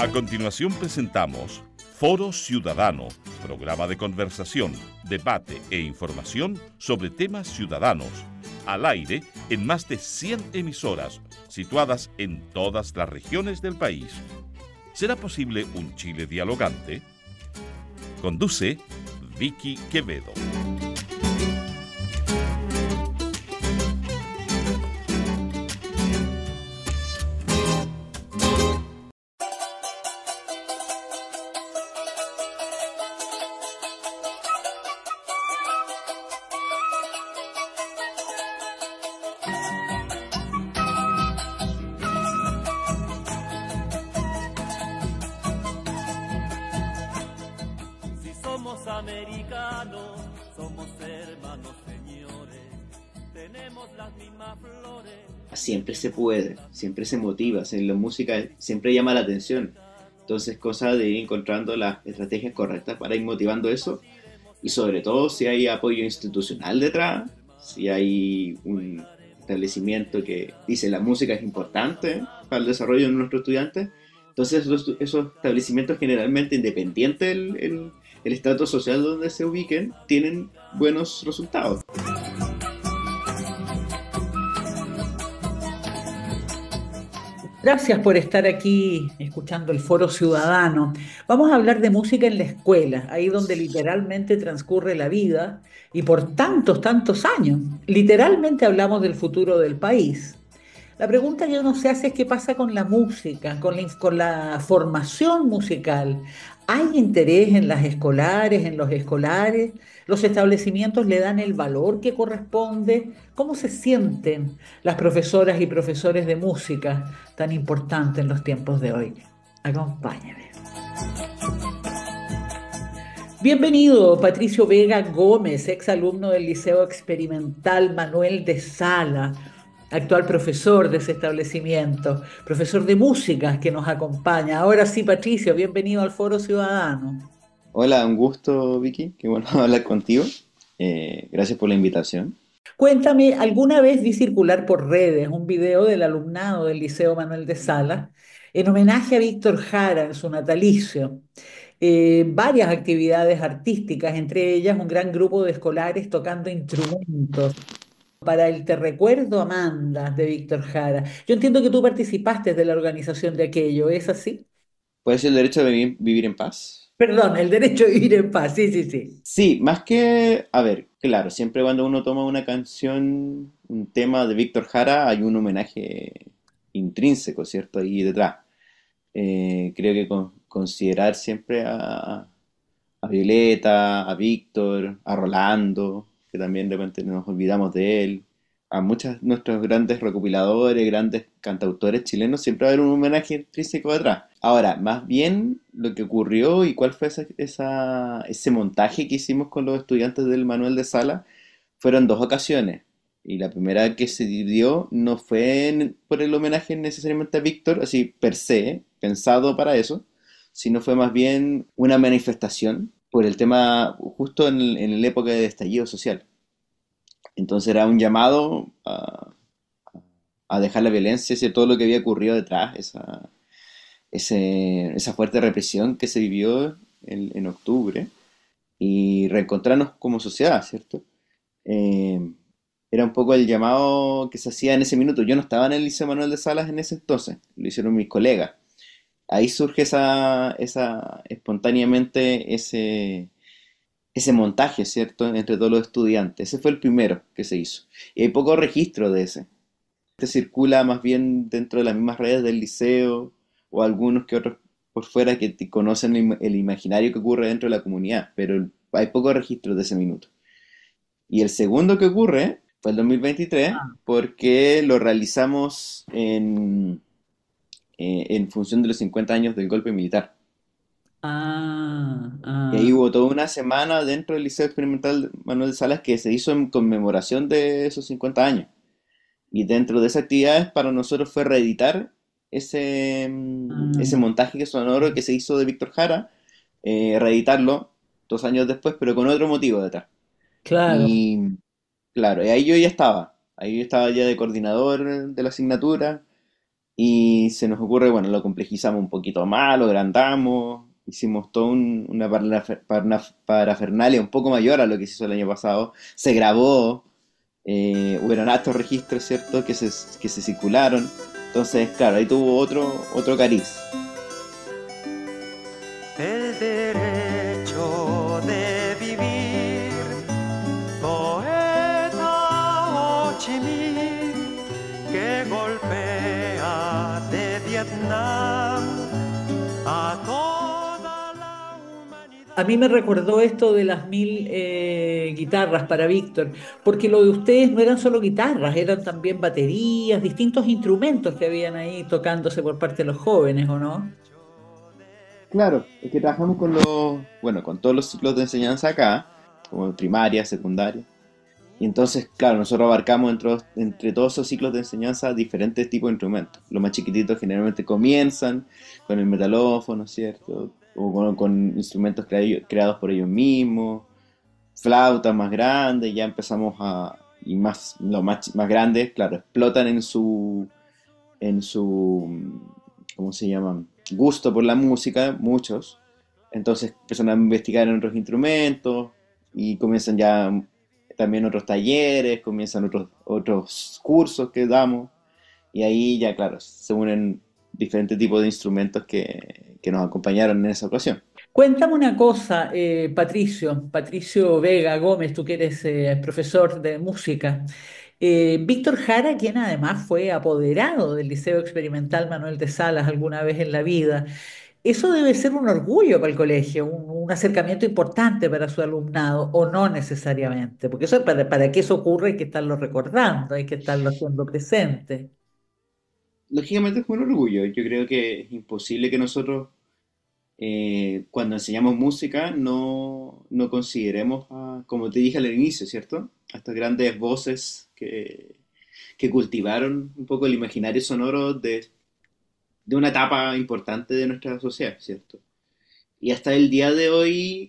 A continuación presentamos Foro Ciudadano, programa de conversación, debate e información sobre temas ciudadanos, al aire en más de 100 emisoras, situadas en todas las regiones del país. ¿Será posible un Chile dialogante? Conduce Vicky Quevedo. Americanos, somos hermanos, señores, tenemos las mismas flores. Siempre se puede, siempre se motiva, la música siempre llama la atención. Entonces, cosa de ir encontrando las estrategias correctas para ir motivando eso, y sobre todo si hay apoyo institucional detrás, si hay un establecimiento que dice la música es importante para el desarrollo de nuestros estudiantes. Entonces esos establecimientos, generalmente independiente el estrato social donde se ubiquen, tienen buenos resultados. Gracias por estar aquí escuchando el Foro Ciudadano. Vamos a hablar de música en la escuela, ahí donde literalmente transcurre la vida y por tantos, tantos años. Literalmente hablamos del futuro del país. La pregunta que uno se hace es qué pasa con la música, con la formación musical. ¿Hay interés en las escolares, en los escolares? ¿Los establecimientos le dan el valor que corresponde? ¿Cómo se sienten las profesoras y profesores de música tan importantes en los tiempos de hoy? Acompáñame. Bienvenido, Patricio Vega Gómez, exalumno del Liceo Experimental Manuel de Sala, actual profesor de ese establecimiento, profesor de música que nos acompaña. Ahora sí, Patricio, bienvenido al Foro Ciudadano. Hola, un gusto, Vicky, qué bueno hablar contigo. Gracias por la invitación. Cuéntame, alguna vez vi circular por redes un video del alumnado del Liceo Manuel de Sala en homenaje a Víctor Jara en su natalicio. Varias actividades artísticas, entre ellas un gran grupo de escolares tocando instrumentos para el Te Recuerdo Amanda de Víctor Jara. Yo entiendo que tú participaste de la organización de aquello, ¿es así? ¿Puede ser el derecho de vivir en paz? Perdón, el derecho a vivir en paz, sí, sí, sí. Sí, más que, a ver, claro, siempre cuando uno toma una canción, un tema de Víctor Jara, hay un homenaje intrínseco, ¿cierto? Ahí detrás. Creo que considerar siempre a Violeta, a Víctor, a Rolando, que también de repente nos olvidamos de él, a muchos de nuestros grandes recopiladores, grandes cantautores chilenos, siempre va a haber un homenaje intrínseco detrás. Ahora, más bien lo que ocurrió y cuál fue ese montaje que hicimos con los estudiantes del Manuel de Sala, fueron dos ocasiones. Y la primera que se dio no fue por el homenaje necesariamente a Víctor, así per se, pensado para eso, sino fue más bien una manifestación por el tema justo en la época de estallido social. Entonces era un llamado a dejar la violencia y todo lo que había ocurrido detrás, esa fuerte represión que se vivió en octubre, y reencontrarnos como sociedad, ¿cierto? Era un poco el llamado que se hacía en ese minuto. Yo no estaba en el Liceo Manuel de Salas en ese entonces, lo hicieron mis colegas. Ahí surge espontáneamente ese montaje, ¿cierto? Entre todos los estudiantes. Ese fue el primero que se hizo. Y hay poco registro de ese. Este circula más bien dentro de las mismas redes del liceo, o algunos que otros por fuera que conocen el imaginario que ocurre dentro de la comunidad, pero hay poco registro de ese minuto. Y el segundo que ocurre fue el 2023, porque lo realizamos en función de los 50 años del golpe militar. Y ahí hubo toda una semana dentro del Liceo Experimental Manuel de Salas que se hizo en conmemoración de esos 50 años. Y dentro de esas actividades para nosotros fue reeditar ese montaje sonoro que se hizo de Víctor Jara, reeditarlo 2 años después, pero con otro motivo detrás. Claro. Y claro, y ahí yo ya estaba ya de coordinador de la asignatura, Y se nos ocurre, bueno, lo complejizamos un poquito más, lo agrandamos, hicimos toda una parafernalia un poco mayor a lo que se hizo el año pasado. Se grabó, hubieron altos registros, ¿cierto?, que se circularon. Entonces, claro, ahí tuvo otro cariz. El derecho de vivir, poeta Ho Chi Minh, que golpea de Vietnam a toda la A humanidad. mí me recordó esto de las 1000 guitarras para Víctor, porque lo de ustedes no eran solo guitarras, eran también baterías, distintos instrumentos que habían ahí tocándose por parte de los jóvenes, ¿o no? Claro, es que trabajamos bueno, con todos los ciclos de enseñanza acá, como primaria, secundaria. Y entonces, claro, nosotros abarcamos entre todos esos ciclos de enseñanza diferentes tipos de instrumentos. Los más chiquititos generalmente comienzan con el metalófono, ¿cierto? O con instrumentos creados por ellos mismos, flautas más grandes, ya empezamos y los más grandes, claro, explotan en su, ¿cómo se llaman? Gusto por la música, muchos. Entonces empiezan a investigar en otros instrumentos y comienzan ya también otros talleres, comienzan otros cursos que damos y ahí ya, claro, se unen diferentes tipos de instrumentos que nos acompañaron en esa ocasión. Cuéntame una cosa, Patricio Vega Gómez, tú que eres profesor de música. Víctor Jara, quien además fue apoderado del Liceo Experimental Manuel de Salas alguna vez en la vida, eso debe ser un orgullo para el colegio, un acercamiento importante para su alumnado, o no necesariamente, porque eso para que eso ocurra hay que estarlo recordando, hay que estarlo haciendo presente. Lógicamente es un orgullo, yo creo que es imposible que nosotros cuando enseñamos música no consideremos, como te dije al inicio, ¿cierto? A estas grandes voces que cultivaron un poco el imaginario sonoro de una etapa importante de nuestra sociedad, ¿cierto? Y hasta el día de hoy,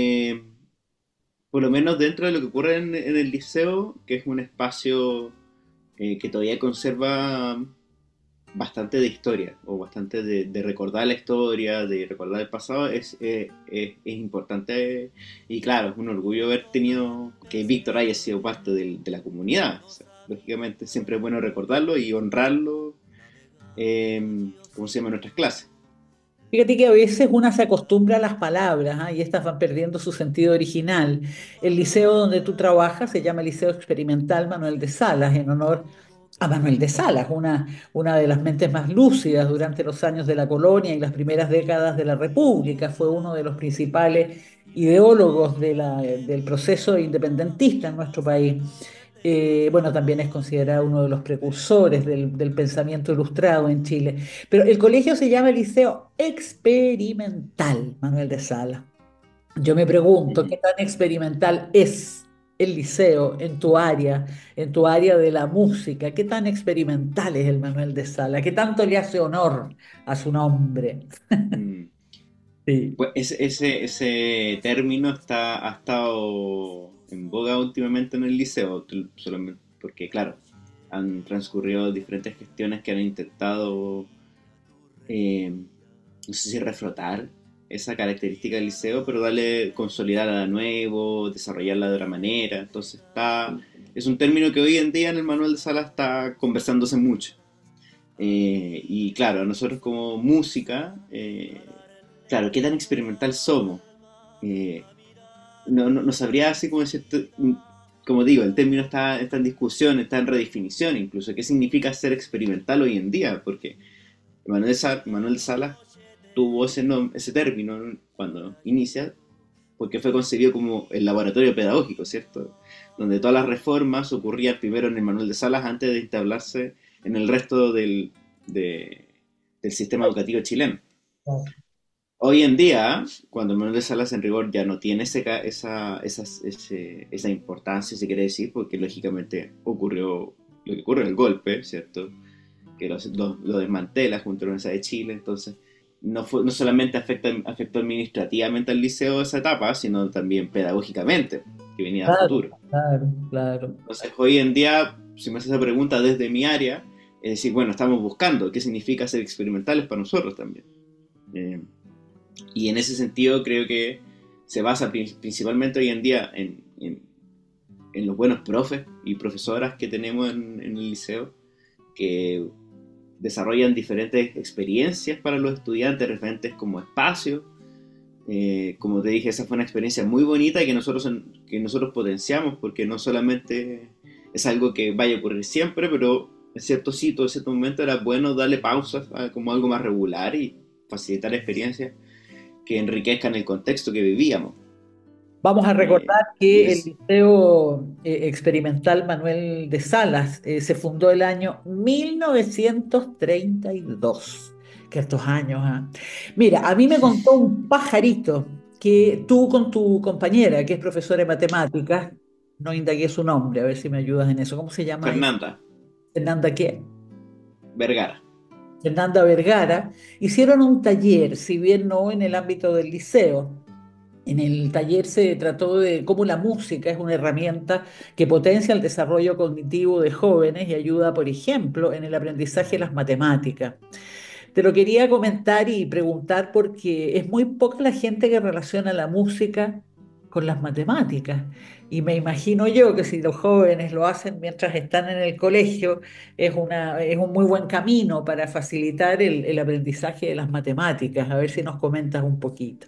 por lo menos dentro de lo que ocurre en el liceo, que es un espacio que todavía conserva bastante de historia, o bastante de recordar la historia, de recordar el pasado, es importante. Y claro, es un orgullo haber tenido que Víctor haya sido parte de la comunidad. O sea, lógicamente siempre es bueno recordarlo y honrarlo, como se llama en nuestras clases. Fíjate que a veces una se acostumbra a las palabras, y estas van perdiendo su sentido original. El liceo donde tú trabajas se llama Liceo Experimental Manuel de Salas, en honor a Manuel de Salas, una de las mentes más lúcidas durante los años de la colonia y las primeras décadas de la República. Fue uno de los principales ideólogos del proceso independentista en nuestro país. Bueno, también es considerado uno de los precursores del pensamiento ilustrado en Chile. Pero el colegio se llama Liceo Experimental Manuel de Sala. Yo me pregunto, ¿qué tan experimental es el liceo en tu área de la música? ¿Qué tan experimental es el Manuel de Sala? ¿Qué tanto le hace honor a su nombre? Mm. Sí. Pues ese término ha estado en boga últimamente en el liceo, solamente porque, claro, han transcurrido diferentes gestiones que han intentado, no sé si reflotar esa característica del liceo, pero darle, consolidarla de nuevo, desarrollarla de otra manera. Entonces es un término que hoy en día en el manual de sala está conversándose mucho. Y claro, nosotros como música, claro, ¿qué tan experimental somos? Eh, no sabría así como decirte, como digo, el término está en discusión, está en redefinición incluso. ¿Qué significa ser experimental hoy en día? Porque Manuel de Salas tuvo ese término cuando inicia, porque fue concebido como el laboratorio pedagógico, ¿cierto? Donde todas las reformas ocurrían primero en el Manuel de Salas antes de instalarse en el resto del sistema educativo chileno. Hoy en día, cuando Manuel de Salas en rigor ya no tiene esa importancia, se quiere decir, porque lógicamente ocurrió lo que ocurre, el golpe, ¿cierto? Que lo desmantela junto a la Universidad de Chile, entonces no solamente afectó administrativamente al liceo esa etapa, sino también pedagógicamente, que venía a Claro, futuro. claro, claro. Entonces, hoy en día, si me haces esa pregunta desde mi área, Es decir, bueno, estamos buscando qué significa ser experimentales para nosotros también. Y en ese sentido creo que se basa principalmente hoy en día en los buenos profes y profesoras que tenemos en el liceo, que desarrollan diferentes experiencias para los estudiantes, referentes como espacios. Como te dije, esa fue una experiencia muy bonita y que nosotros potenciamos, porque no solamente es algo que vaya a ocurrir siempre, pero en cierto sitio, en cierto momento era bueno darle pausas como algo más regular y facilitar experiencias que enriquezcan el contexto que vivíamos. Vamos a recordar que el Liceo Experimental Manuel de Salas se fundó el año 1932. Que estos años. Mira, a mí me contó un pajarito que tú con tu compañera, que es profesora de matemáticas, no indagué su nombre, a ver si me ayudas en eso. ¿Cómo se llama ella? Fernanda ¿Fernanda qué? Vergara. Fernanda Vergara, hicieron un taller, si bien no en el ámbito del liceo. En el taller se trató de cómo la música es una herramienta que potencia el desarrollo cognitivo de jóvenes y ayuda, por ejemplo, en el aprendizaje de las matemáticas. Te lo quería comentar y preguntar porque es muy poca la gente que relaciona la música con las matemáticas. Y me imagino yo que si los jóvenes lo hacen mientras están en el colegio, es un muy buen camino para facilitar el aprendizaje de las matemáticas. A ver si nos comentas un poquito.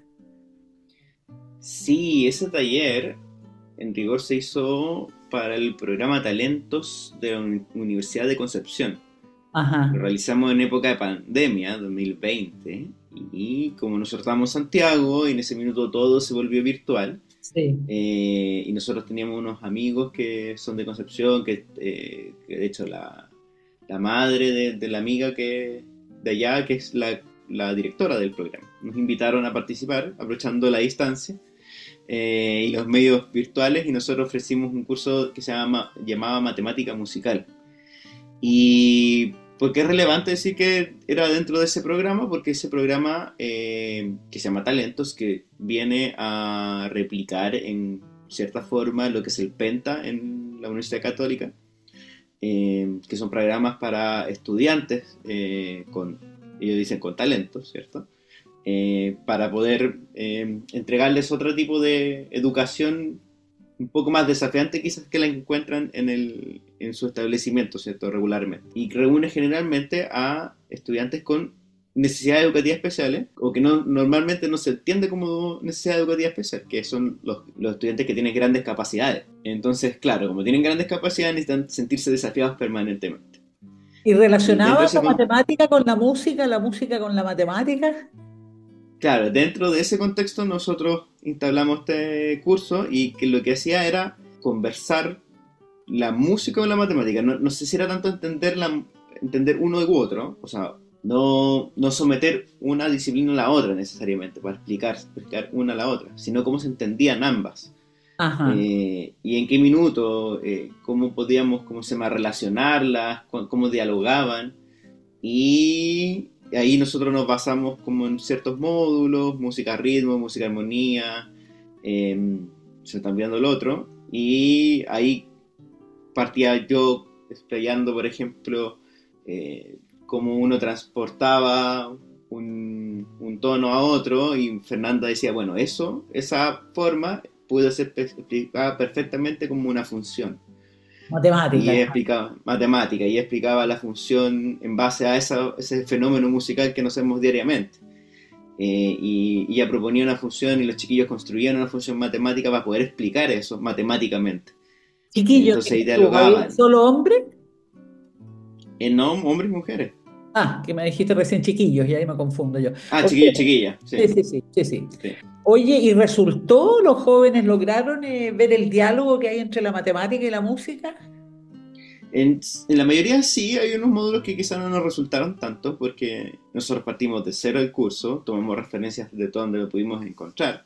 Sí, ese taller en rigor se hizo para el programa Talentos de la Universidad de Concepción. Ajá. Lo realizamos en época de pandemia, 2020, y como nosotros estábamos en Santiago, y en ese minuto todo se volvió virtual, Sí. Y nosotros teníamos unos amigos que son de Concepción, que de hecho la madre de la amiga de allá, que es la directora del programa, nos invitaron a participar, aprovechando la distancia y los medios virtuales, y nosotros ofrecimos un curso que llamaba Matemática Musical. Y ¿por qué es relevante decir que era dentro de ese programa? Porque ese programa que se llama Talentos, que viene a replicar en cierta forma lo que es el Penta en la Universidad Católica, que son programas para estudiantes ellos dicen con talentos, ¿cierto? Para poder entregarles otro tipo de educación un poco más desafiante quizás que la encuentran en su establecimiento, ¿cierto? Regularmente. Y reúne generalmente a estudiantes con necesidades educativas especiales, o que normalmente no se entiende como necesidad educativa especial, que son los estudiantes que tienen grandes capacidades. Entonces, claro, como tienen grandes capacidades, necesitan sentirse desafiados permanentemente. ¿Y relacionaba la matemática con la música con la matemática? Claro, dentro de ese contexto nosotros entablamos este curso, y que lo que hacía era conversar la música con la matemática. No sé si era tanto entender uno u otro, o sea, no someter una disciplina a la otra necesariamente para explicar una a la otra, sino cómo se entendían ambas. Ajá. Y en qué minuto, cómo se llama, relacionarlas, cómo dialogaban. Y ahí nosotros nos basamos como en ciertos módulos: música ritmo, música armonía, se está enviando el otro, y ahí partía yo explayando, por ejemplo, cómo uno transportaba un tono a otro, y Fernanda decía, bueno, esa forma puede ser explicada perfectamente como una función. Matemática. Y explicaba la función en base a ese fenómeno musical que nos hacemos diariamente. Y ella proponía una función, y los chiquillos construían una función matemática para poder explicar eso matemáticamente. Chiquillos, entonces ahí dialogaban. ¿solo hombres? No, hombres y mujeres. Que me dijiste recién chiquillos, y ahí me confundo yo. Chiquillos, chiquillas. Sí. Oye, ¿y resultó? ¿Los jóvenes lograron ver el diálogo que hay entre la matemática y la música? En la mayoría sí. Hay unos módulos que quizás no nos resultaron tanto, porque nosotros partimos de cero el curso, tomamos referencias de todo donde lo pudimos encontrar,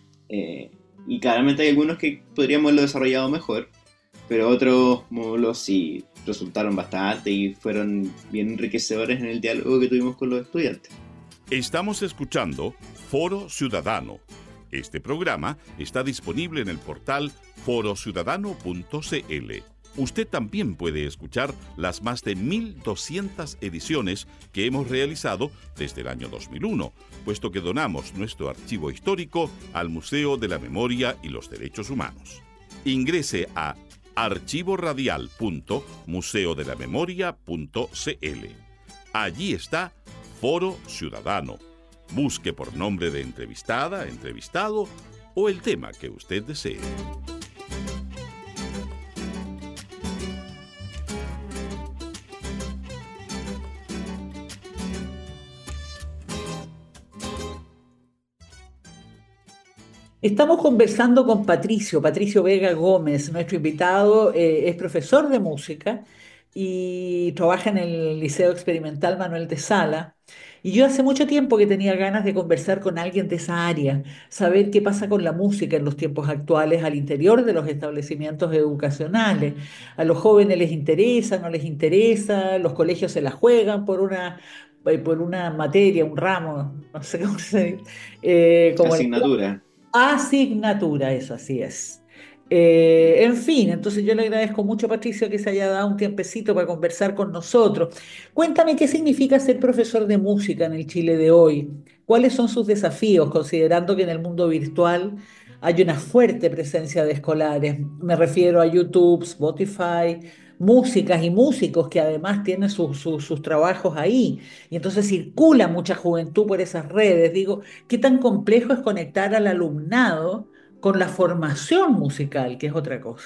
y claramente hay algunos que podríamos haberlo desarrollado mejor, pero otros módulos sí resultaron bastante y fueron bien enriquecedores en el diálogo que tuvimos con los estudiantes. Estamos escuchando Foro Ciudadano. Este programa está disponible en el portal forociudadano.cl. Usted también puede escuchar las más de 1.200 ediciones que hemos realizado desde el año 2001, puesto que donamos nuestro archivo histórico al Museo de la Memoria y los Derechos Humanos. Ingrese a archivoradial.museodelamemoria.cl. Allí está Foro Ciudadano. Busque por nombre de entrevistada, entrevistado o el tema que usted desee. Estamos conversando con Patricio Vega Gómez. Nuestro invitado es profesor de música y trabaja en el Liceo Experimental Manuel de Sala. Y yo hace mucho tiempo que tenía ganas de conversar con alguien de esa área, saber qué pasa con la música en los tiempos actuales al interior de los establecimientos educacionales. A los jóvenes les interesa, no les interesa, los colegios se la juegan por una materia, un ramo, no sé cómo se dice, como el Asignatura. asignatura, eso así es. En fin, entonces yo le agradezco mucho, Patricio, que se haya dado un tiempecito para conversar con nosotros. Cuéntame qué significa ser profesor de música en el Chile de hoy. ¿Cuáles son sus desafíos, considerando que en el mundo virtual hay una fuerte presencia de escolares? Me refiero a YouTube, Spotify, músicas y músicos que además tienen sus trabajos ahí. Y entonces circula mucha juventud por esas redes. Digo, ¿qué tan complejo es conectar al alumnado con la formación musical, que es otra cosa?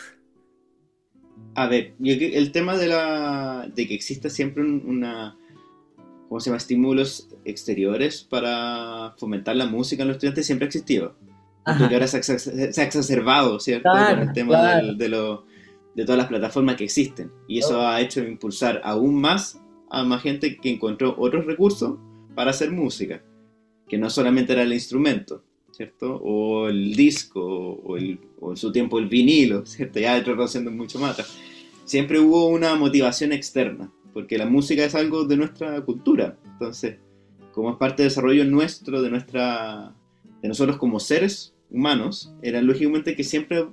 A ver, el tema de que exista siempre una, ¿cómo se llama? Estímulos exteriores para fomentar la música en los estudiantes siempre ha existido. Porque Ajá, ahora se ha exacerbado, ¿cierto? Con el claro, tema claro. de todas las plataformas que existen. Y eso ha hecho impulsar aún más a más gente que encontró otros recursos para hacer música, que no solamente era el instrumento, ¿cierto? O el disco, o en su tiempo el vinilo, ¿cierto? Ya retrocediendo mucho más atrás. Siempre hubo una motivación externa, porque la música es algo de nuestra cultura. Entonces, como es parte del desarrollo nuestro, de nosotros como seres humanos, era lógicamente que siempre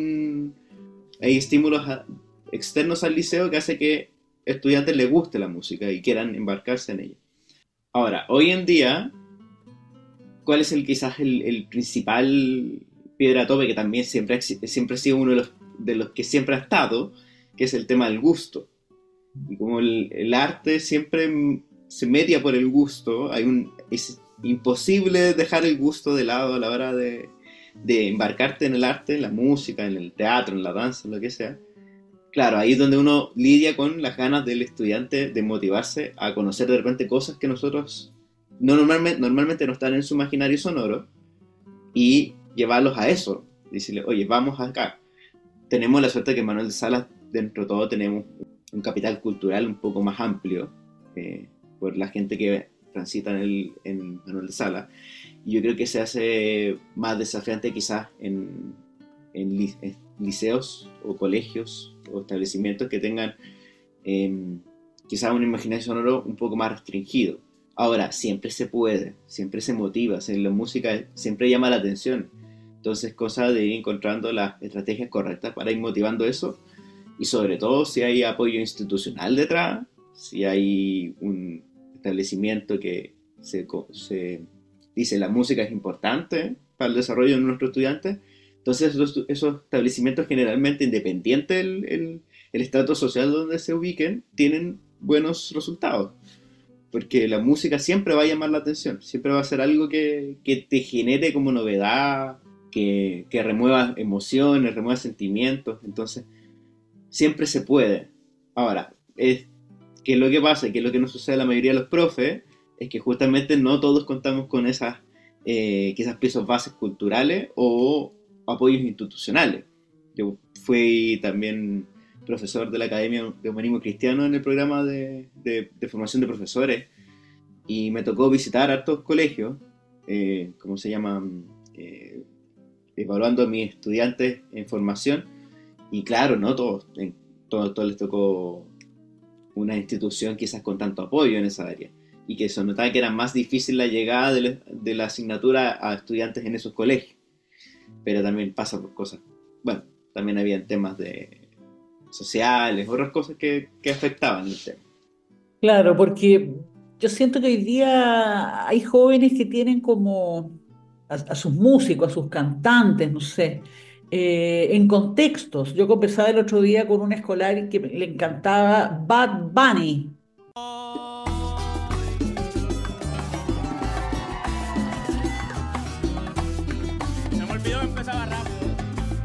hay estímulos externos al liceo que hace que estudiantes les guste la música y quieran embarcarse en ella. Ahora, hoy en día, ¿cuál es quizás el principal piedra tope que también siempre ha sido uno de los que siempre ha estado, que es el tema del gusto? Y como el arte siempre se media por el gusto, es imposible dejar el gusto de lado a la hora de embarcarte en el arte, en la música, en el teatro, en la danza, en lo que sea. Claro, ahí es donde uno lidia con las ganas del estudiante de motivarse a conocer de repente cosas que nosotros normalmente no están en su imaginario sonoro y llevarlos a eso. Decirle, oye, vamos acá. Tenemos la suerte que en Manuel de Salas, dentro de todo, tenemos un capital cultural un poco más amplio por la gente que transita en Manuel de Salas. Y yo creo que se hace más desafiante quizás en liceos o colegios o establecimientos que tengan quizás un imaginario sonoro un poco más restringido. Ahora, siempre se puede, siempre se motiva, la música siempre llama la atención. Entonces, cosa de ir encontrando las estrategias correctas para ir motivando eso y sobre todo si hay apoyo institucional detrás, si hay un establecimiento que se dice la música es importante para el desarrollo de nuestros estudiantes, entonces esos establecimientos generalmente, independiente el estrato social donde se ubiquen, tienen buenos resultados. Porque la música siempre va a llamar la atención, siempre va a ser algo que te genere como novedad, que remueva emociones, remueva sentimientos, entonces siempre se puede. Ahora, ¿qué es lo que pasa? ¿Qué es lo que nos sucede a la mayoría de los profes? Es que justamente no todos contamos con quizás piezas bases culturales o apoyos institucionales. Yo fui también profesor de la Academia de Humanismo Cristiano en el programa de formación de profesores y me tocó visitar hartos colegios, ¿cómo se llaman? Evaluando a mis estudiantes en formación y claro, no todos les tocó una institución quizás con tanto apoyo en esa área y que se notaba que era más difícil la llegada de la asignatura a estudiantes en esos colegios, pero también pasa por cosas, bueno, también había temas sociales, otras cosas que afectaban el tema. Claro, porque yo siento que hoy día hay jóvenes que tienen como a sus músicos, a sus cantantes, no sé, en contextos. Yo conversaba el otro día con un escolar que le encantaba Bad Bunny. Se me olvidó, empezaba rápido.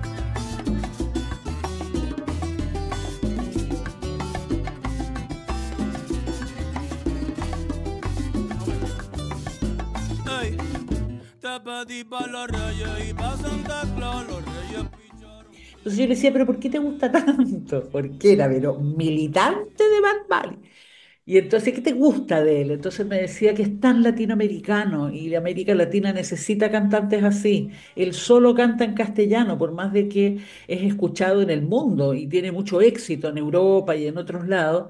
Ey, te pedí pa' los reyes y pa' Santa Claus, los reyes picharon. Entonces yo le decía, pero ¿por qué te gusta tanto? Porque era, pero militante de Bad Bunny. Y entonces, ¿qué te gusta de él? Entonces me decía que es tan latinoamericano y América Latina necesita cantantes así. Él solo canta en castellano, por más de que es escuchado en el mundo y tiene mucho éxito en Europa y en otros lados.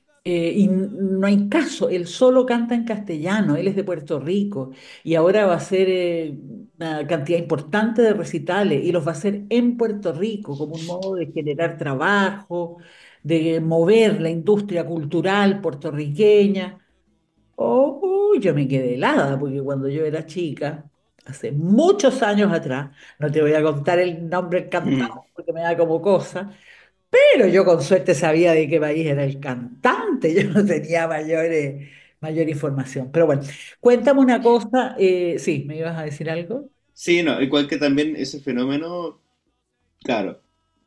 No hay caso, él solo canta en castellano, él es de Puerto Rico y ahora va a hacer una cantidad importante de recitales y los va a hacer en Puerto Rico como un modo de generar trabajo, de mover la industria cultural puertorriqueña. Oh, yo me quedé helada porque cuando yo era chica, hace muchos años atrás, no te voy a contar el nombre del cantante porque me da como cosa, pero yo con suerte sabía de qué país era el cantante, yo no tenía mayor información. Pero bueno, cuéntame una cosa, sí, ¿me ibas a decir algo? Sí, no, igual que también ese fenómeno, claro,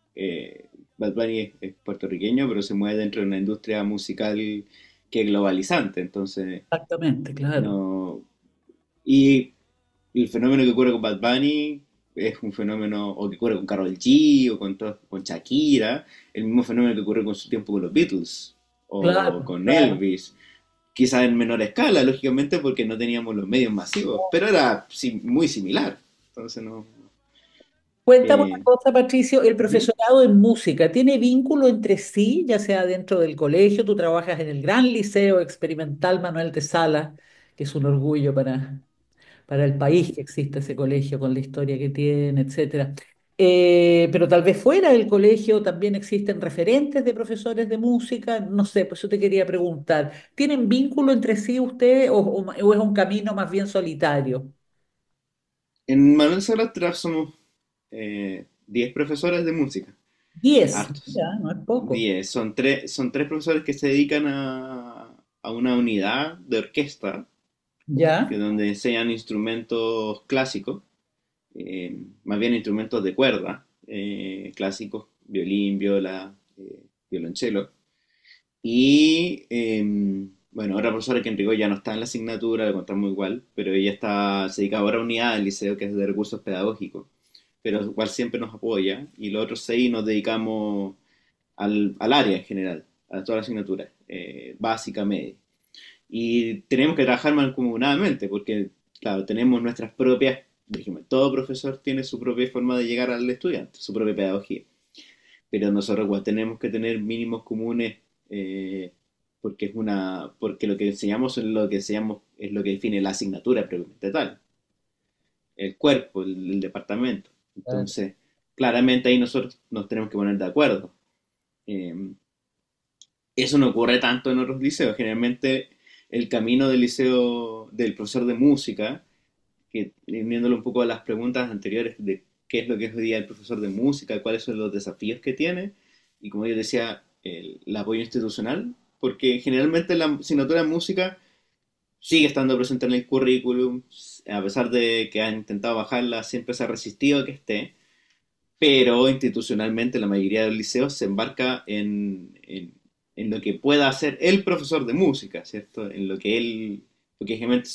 Bad Bunny es puertorriqueño, pero se mueve dentro de una industria musical que es globalizante, entonces Exactamente, claro. no. Y el fenómeno que ocurre con Bad Bunny es un fenómeno, o que ocurre con Karol G, o con Shakira, el mismo fenómeno que ocurre con su tiempo con los Beatles, o Claro, con claro. Elvis, quizás en menor escala, lógicamente, porque no teníamos los medios masivos, pero era muy similar. Entonces no. Cuéntame una eh, cosa, Patricio, el Ujú. profesorado en música, ¿tiene vínculo entre sí, ya sea dentro del colegio? Tú trabajas en el Gran Liceo Experimental Manuel de Salas, que es un orgullo para el país que existe ese colegio con la historia que tiene, etcétera. Pero tal vez fuera del colegio también existen referentes de profesores de música, no sé, por eso te quería preguntar, ¿tienen vínculo entre sí ustedes o es un camino más bien solitario? En Manuel Sarastro somos 10 profesores de música, 10, hartos. ya, no es poco. 10 son tres profesores que se dedican a una unidad de orquesta, que ¿Ya? donde enseñan instrumentos clásicos, más bien instrumentos de cuerda, clásicos, violín, viola, violonchelo. Y bueno, otra profesora que en rigor ya no está en la asignatura, le contamos igual, pero ella se dedica ahora a unidad del liceo que es de recursos pedagógicos, pero igual siempre nos apoya. Y los otros 6 nos dedicamos al área en general, a toda la asignatura, básica, media. Y tenemos que trabajar mancomunadamente, porque, claro, tenemos nuestras propias, dijimos, todo profesor tiene su propia forma de llegar al estudiante, su propia pedagogía. Pero nosotros igual tenemos que tener mínimos comunes, eh, porque lo que enseñamos es lo que define la asignatura propiamente tal, el cuerpo, el departamento. Claro. Entonces, claramente ahí nosotros nos tenemos que poner de acuerdo. Eh, Eso no ocurre tanto en otros liceos. Generalmente el camino del liceo, del profesor de música, que viéndolo un poco a las preguntas anteriores de qué es lo que es hoy día el profesor de música, cuáles son los desafíos que tiene, y como yo decía, el apoyo institucional, porque generalmente la asignatura de música sigue estando presente en el currículum, a pesar de que han intentado bajarla, siempre se ha resistido a que esté, pero institucionalmente la mayoría de los liceos se embarca en lo que pueda hacer el profesor de música, ¿cierto? En lo que él, porque generalmente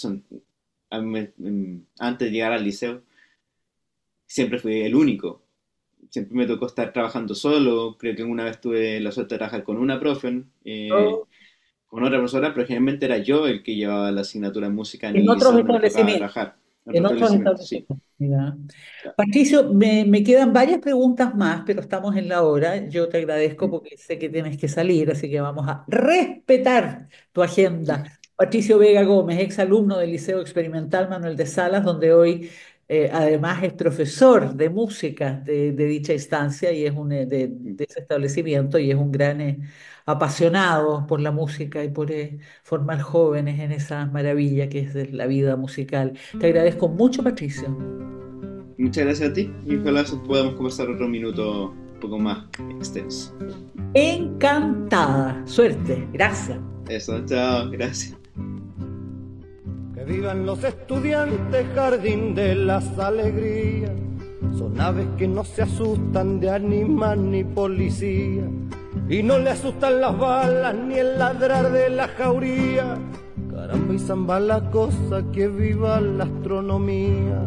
antes de llegar al liceo, siempre fui el único. Siempre me tocó estar trabajando solo. Creo que una vez tuve la suerte de trabajar con una profe, Oh, con otra profesora, pero generalmente era yo el que llevaba la asignatura de música en en el liceo otros donde me tocaba establecimientos, trabajar. En otro en otros establecimiento, sí. establecimientos. Mira. Patricio, me quedan varias preguntas más, pero estamos en la hora. Yo te agradezco porque sé que tienes que salir, así que vamos a respetar tu agenda. Patricio Vega Gómez, ex alumno del Liceo Experimental Manuel de Salas, donde hoy Además es profesor de música de dicha instancia y es de ese establecimiento y es un gran apasionado por la música y por formar jóvenes en esa maravilla que es la vida musical. Te agradezco mucho, Patricio. Muchas gracias a ti y ojalá podamos conversar otro minuto un poco más extenso. Encantada. Suerte. Gracias. Eso, chao, gracias. Que vivan los estudiantes, jardín de las alegrías. Son aves que no se asustan de animal ni policía. Y no le asustan las balas ni el ladrar de la jauría. Caramba y zamba la cosa, que viva la astronomía.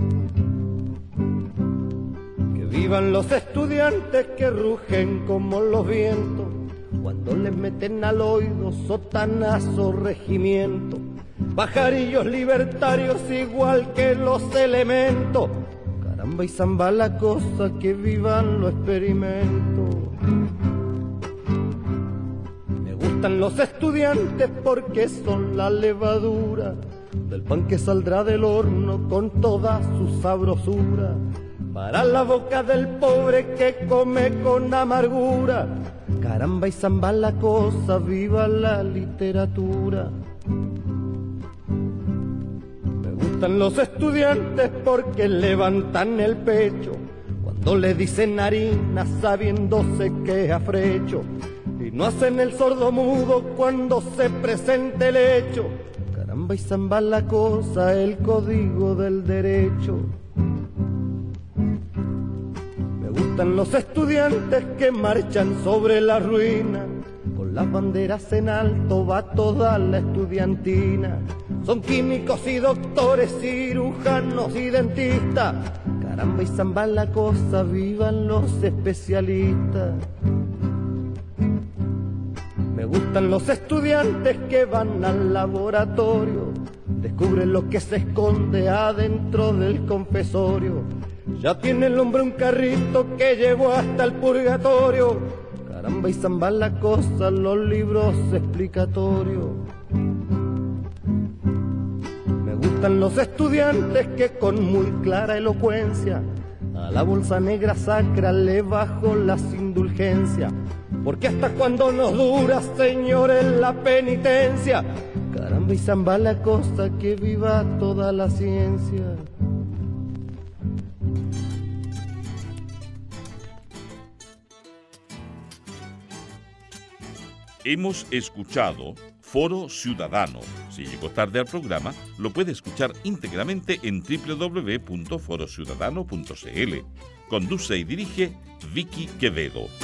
Que vivan los estudiantes que rugen como los vientos cuando les meten al oído sotanazo regimiento. Pajarillos libertarios igual que los elementos. Caramba y zamba la cosa, que vivan los experimentos. Me gustan los estudiantes porque son la levadura del pan que saldrá del horno con toda su sabrosura, para la boca del pobre que come con amargura. Caramba y zamba la cosa, viva la literatura. Me gustan los estudiantes porque levantan el pecho cuando le dicen harina sabiéndose que es afrecho, y no hacen el sordo mudo cuando se presente el hecho. Caramba y zamba la cosa, el código del derecho. Me gustan los estudiantes que marchan sobre la ruina, con las banderas en alto va toda la estudiantina. Son químicos y doctores, cirujanos y dentistas. Caramba y zamba la cosa, vivan los especialistas. Me gustan los estudiantes que van al laboratorio, descubren lo que se esconde adentro del confesorio. Ya tiene el hombre un carrito que llevó hasta el purgatorio. Caramba y zamba la cosa, los libros explicatorios. Me gustan los estudiantes que con muy clara elocuencia a la bolsa negra sacra le bajo las indulgencias. Porque hasta cuando nos dura, señores, la penitencia. Caramba y zamba la cosa, que viva toda la ciencia. Hemos escuchado Foro Ciudadano. Si llegó tarde al programa, lo puede escuchar íntegramente en www.forociudadano.cl. Conduce y dirige Vicky Quevedo.